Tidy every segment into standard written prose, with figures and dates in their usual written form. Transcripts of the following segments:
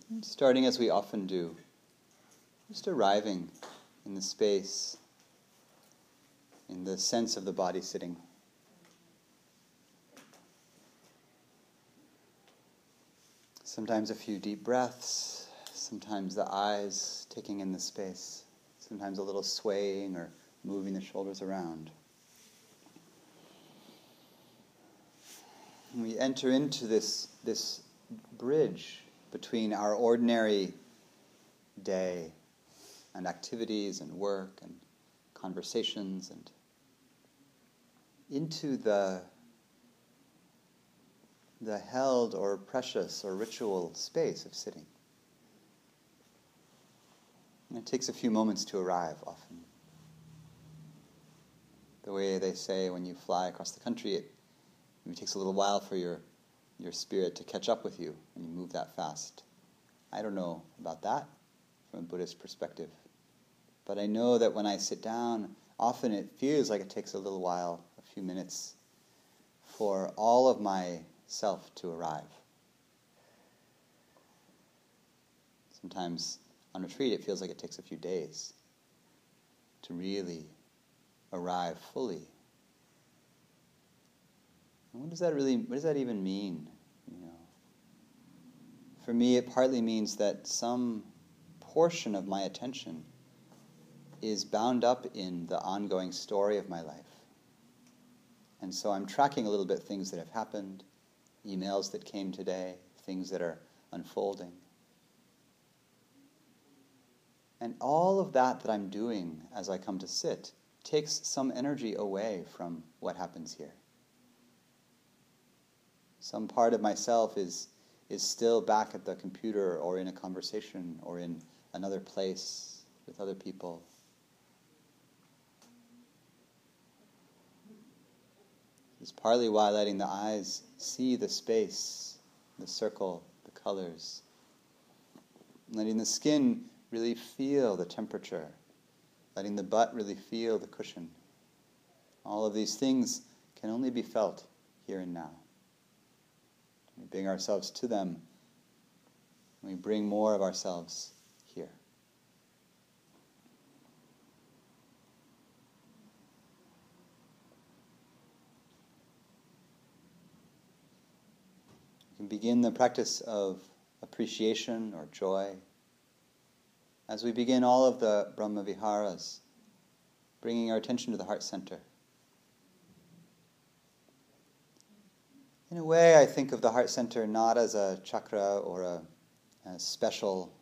And starting as we often do, just arriving in the space, in the sense of the body sitting. Sometimes a few deep breaths, sometimes the eyes taking in the space, sometimes a little swaying or moving the shoulders around. And we enter into this bridge between our ordinary day and activities and work and conversations and into the held or precious or ritual space of sitting. And it takes a few moments to arrive often. The way they say when you fly across the country, it takes a little while for your spirit to catch up with you when you move that fast. I don't know about that from a Buddhist perspective. But I know that when I sit down, often it feels like it takes a little while, a few minutes, for all of my self to arrive. Sometimes on retreat it feels like it takes a few days to really arrive fully. And what does that even mean? For me it partly means that some portion of my attention is bound up in the ongoing story of my life. And so I'm tracking a little bit things that have happened, emails that came today, things that are unfolding. And all of that I'm doing as I come to sit takes some energy away from what happens here. Some part of myself is still back at the computer or in a conversation or in another place with other people. It's partly why letting the eyes see the space, the circle, the colors. Letting the skin really feel the temperature. Letting the butt really feel the cushion. All of these things can only be felt here and now. We bring ourselves to them. We bring more of ourselves here. We can begin the practice of appreciation or joy as we begin all of the Brahma Viharas, bringing our attention to the heart center. In a way, I think of the heart center not as a chakra or a special,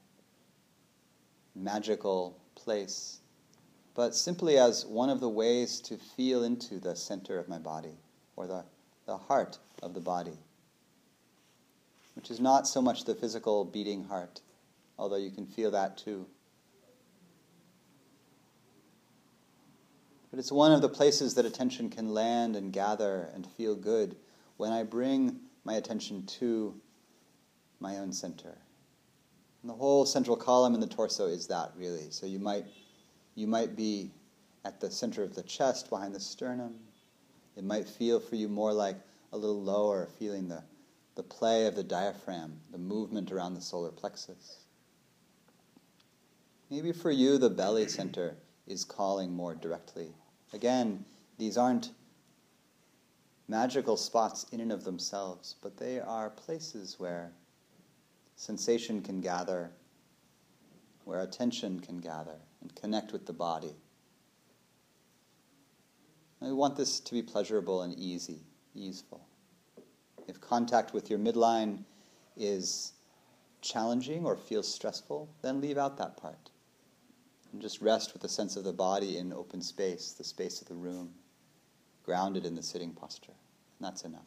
magical place, but simply as one of the ways to feel into the center of my body, or the heart of the body, which is not so much the physical beating heart, although you can feel that too. But it's one of the places that attention can land and gather and feel good when I bring my attention to my own center. And the whole central column in the torso is that, really. So you might be at the center of the chest, behind the sternum. It might feel for you more like a little lower, feeling the play of the diaphragm, the movement around the solar plexus. Maybe for you the belly center is calling more directly. Again, these aren't magical spots in and of themselves, but they are places where sensation can gather, where attention can gather and connect with the body. And we want this to be pleasurable and easeful. If contact with your midline is challenging or feels stressful, then leave out that part. And just rest with the sense of the body in open space, the space of the room, grounded in the sitting posture. And that's enough.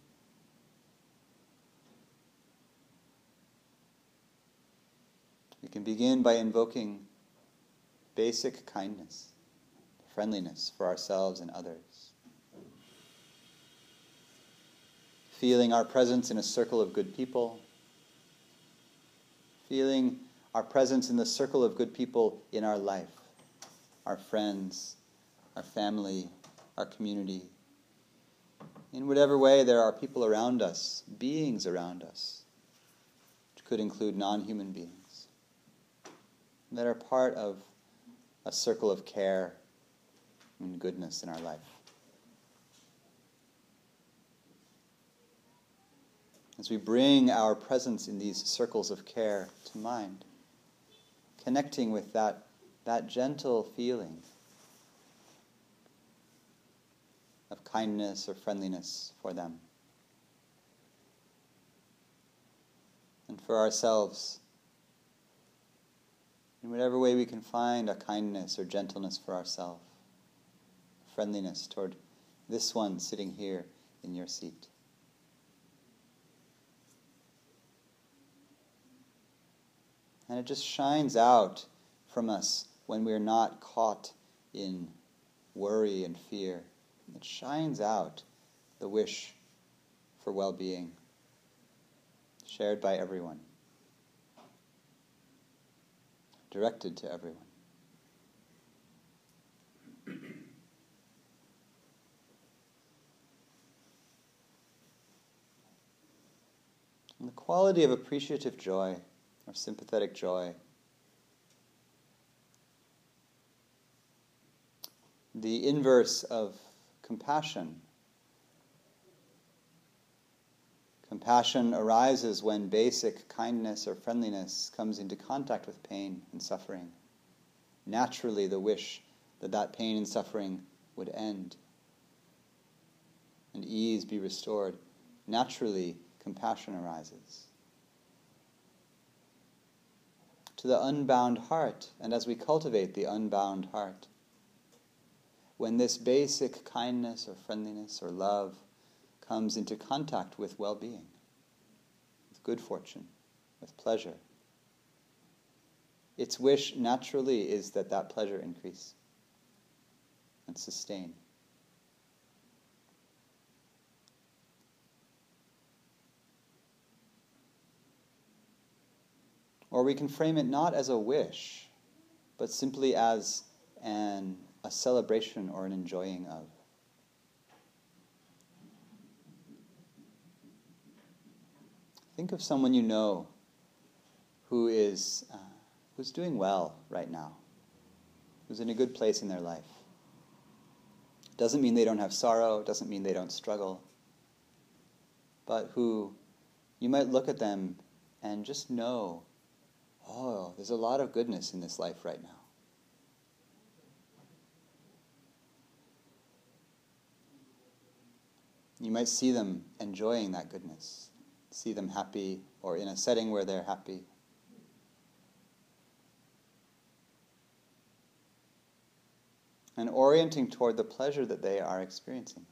We can begin by invoking basic kindness, friendliness for ourselves and others. Feeling our presence in a circle of good people. Feeling our presence in the circle of good people in our life. Our friends, our family, our community. In whatever way there are people around us, beings around us. could include non-human beings that are part of a circle of care and goodness in our life. As we bring our presence in these circles of care to mind, connecting with that gentle feeling of kindness or friendliness for them. And for ourselves, in whatever way we can find a kindness or gentleness for ourselves, friendliness toward this one sitting here in your seat. And it just shines out from us when we're not caught in worry and fear. It shines out the wish for well-being, shared by everyone, directed to everyone. And the quality of appreciative joy, or sympathetic joy, the inverse of compassion. Compassion arises when basic kindness or friendliness comes into contact with pain and suffering. Naturally, the wish that pain and suffering would end and ease be restored. Naturally, compassion arises. To the unbound heart, and as we cultivate the unbound heart, when this basic kindness or friendliness or love comes into contact with well-being, with good fortune, with pleasure, its wish naturally is that pleasure increase and sustain. Or we can frame it not as a wish, but simply as a celebration or an enjoying of. Think of someone you know who's doing well right now, who's in a good place in their life. Doesn't mean they don't have sorrow, doesn't mean they don't struggle, but who you might look at them and just know, oh, there's a lot of goodness in this life right now. You might see them enjoying that goodness, see them happy, or in a setting where they're happy. And orienting toward the pleasure that they are experiencing.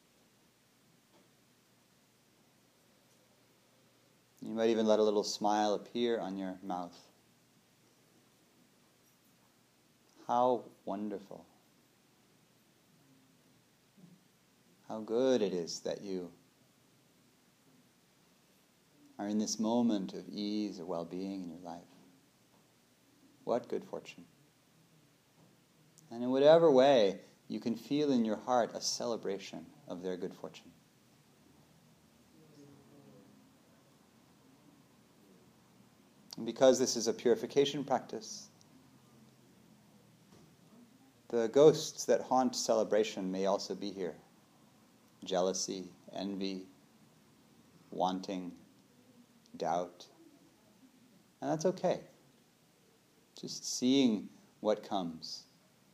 You might even let a little smile appear on your mouth. How wonderful. How good it is that you are in this moment of ease or well-being in your life. What good fortune. And in whatever way, you can feel in your heart a celebration of their good fortune. And because this is a purification practice, the ghosts that haunt celebration may also be here. Jealousy, envy, wanting, doubt. And that's okay. Just seeing what comes.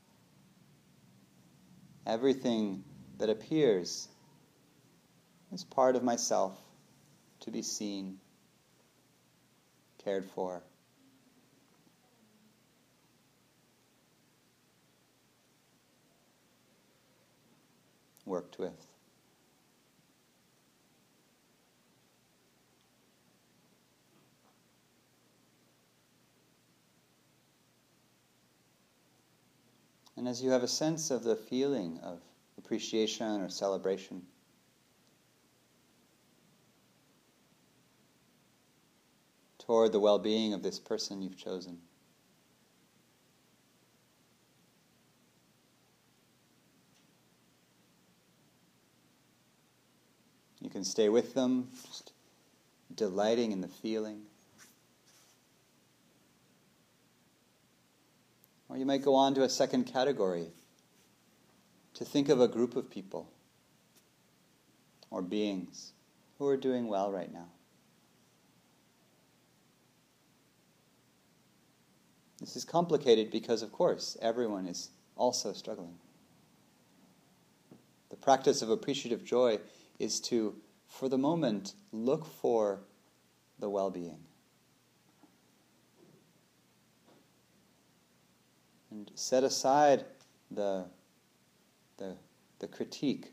Everything that appears is part of myself to be seen, cared for. Worked with. And as you have a sense of the feeling of appreciation or celebration, toward the well-being of this person you've chosen, you can stay with them, just delighting in the feeling, Or you might go on to a second category, to think of a group of people or beings who are doing well right now. This is complicated because, of course, everyone is also struggling. The practice of appreciative joy is to, for the moment, look for the well-being. And set aside the critique.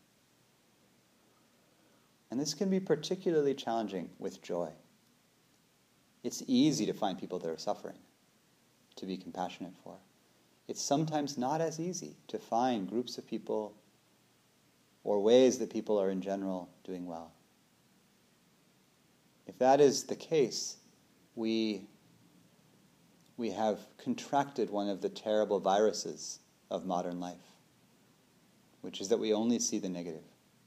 And this can be particularly challenging with joy. It's easy to find people that are suffering, to be compassionate for. It's sometimes not as easy to find groups of people or ways that people are in general doing well. If that is the case, we have contracted one of the terrible viruses of modern life, which is that we only see the negative.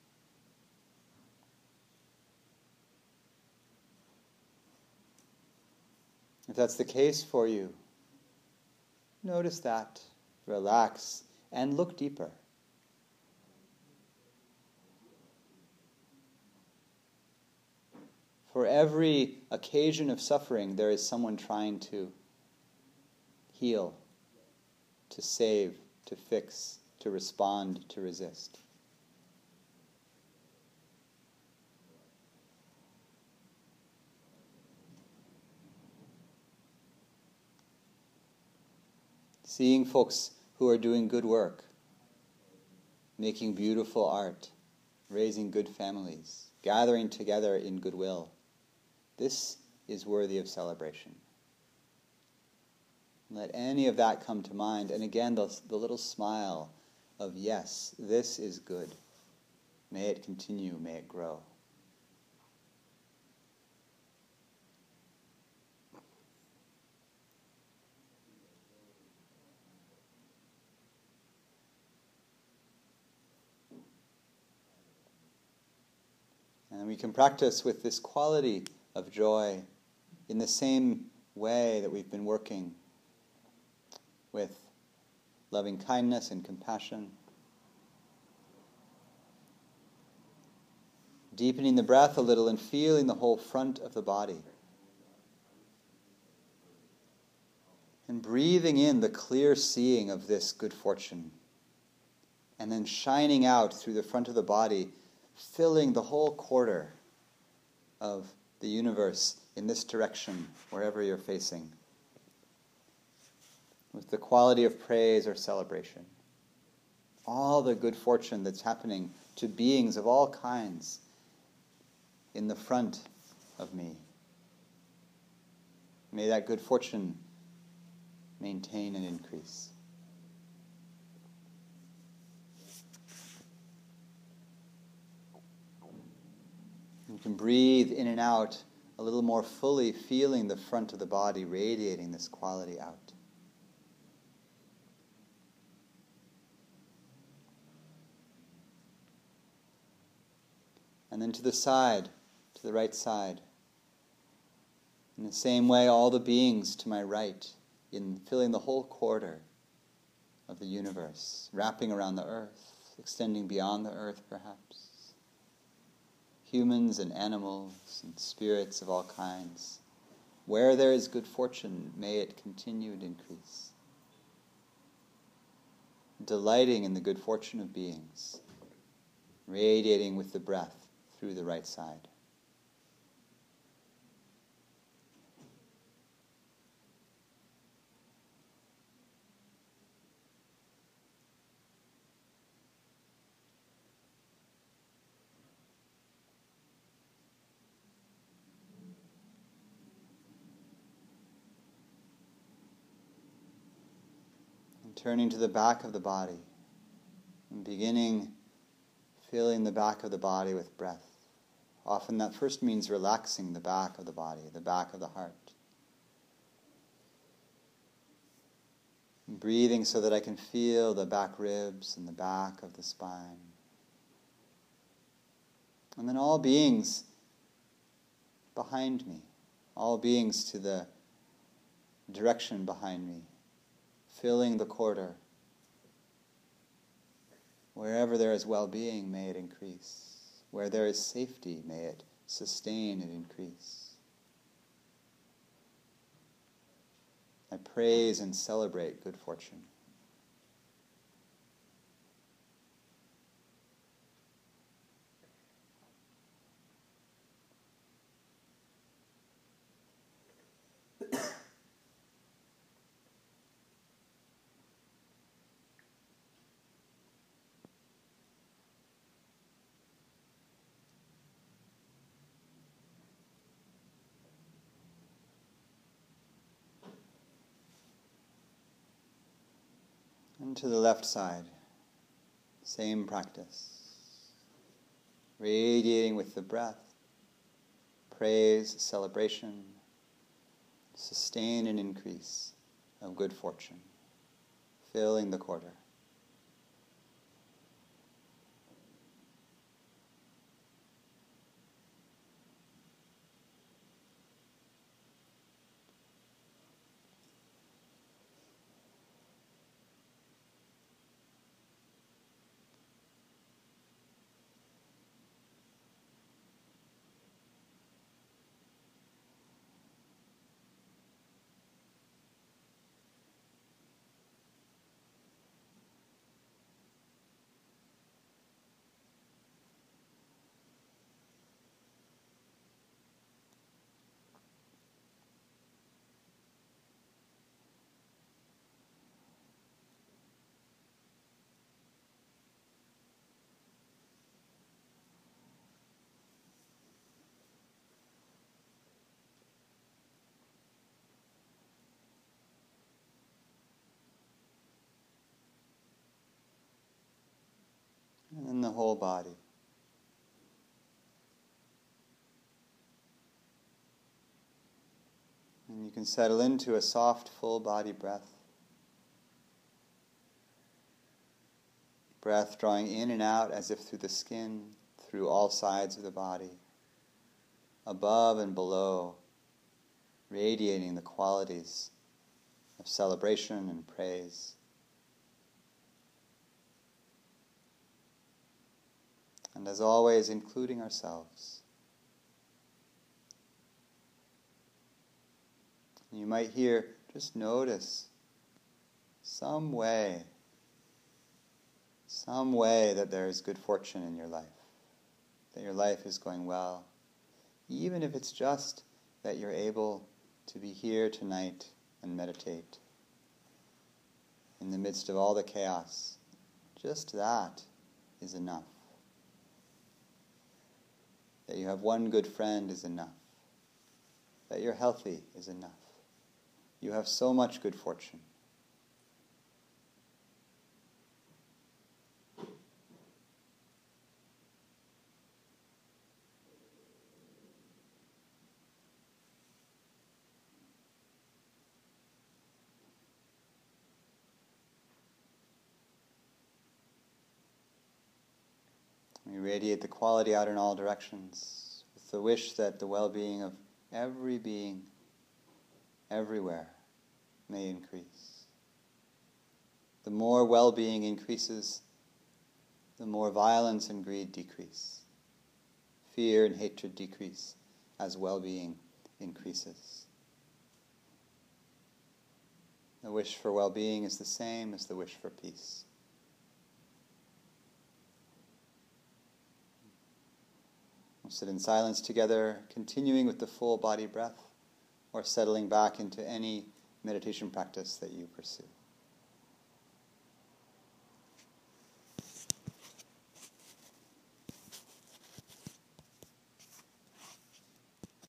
If that's the case for you, notice that, relax, and look deeper. For every occasion of suffering, there is someone trying to heal, to save, to fix, to respond, to resist. Seeing folks who are doing good work, making beautiful art, raising good families, gathering together in goodwill, this is worthy of celebration. Let any of that come to mind, and again, the little smile of, yes, this is good. May it continue, may it grow. And we can practice with this quality of joy in the same way that we've been working with loving kindness and compassion. Deepening the breath a little and feeling the whole front of the body. And breathing in the clear seeing of this good fortune. And then shining out through the front of the body, filling the whole quarter of the universe in this direction, wherever you're facing, with the quality of praise or celebration. All the good fortune that's happening to beings of all kinds in the front of me. May that good fortune maintain and increase. You can breathe in and out a little more fully, feeling the front of the body radiating this quality out. And then to the side, to the right side. In the same way, all the beings to my right, in filling the whole quarter of the universe, wrapping around the earth, extending beyond the earth perhaps. Humans and animals and spirits of all kinds. Where there is good fortune, may it continue and increase. Delighting in the good fortune of beings, radiating with the breath through the right side. Turning to the back of the body and beginning filling the back of the body with breath. Often that first means relaxing the back of the body, the back of the heart. And breathing so that I can feel the back ribs and the back of the spine. And then all beings behind me, all beings to the direction behind me. filling the quarter. Wherever there is well-being, may it increase. Where there is safety, may it sustain and increase. I praise and celebrate good fortune. And to the left side, same practice. Radiating with the breath, praise, celebration, sustain and increase of good fortune, filling the quarter. And then the whole body. And you can settle into a soft, full body breath. Breath drawing in and out as if through the skin, through all sides of the body, above and below, radiating the qualities of celebration and praise. And as always, including ourselves. You might hear, just notice some way that there is good fortune in your life, that your life is going well, even if it's just that you're able to be here tonight and meditate in the midst of all the chaos. Just that is enough. That you have one good friend is enough. That you're healthy is enough. You have so much good fortune. We radiate the quality out in all directions with the wish that the well-being of every being, everywhere, may increase. The more well-being increases, the more violence and greed decrease. Fear and hatred decrease as well-being increases. The wish for well-being is the same as the wish for peace. We'll sit in silence together, continuing with the full body breath, or settling back into any meditation practice that you pursue.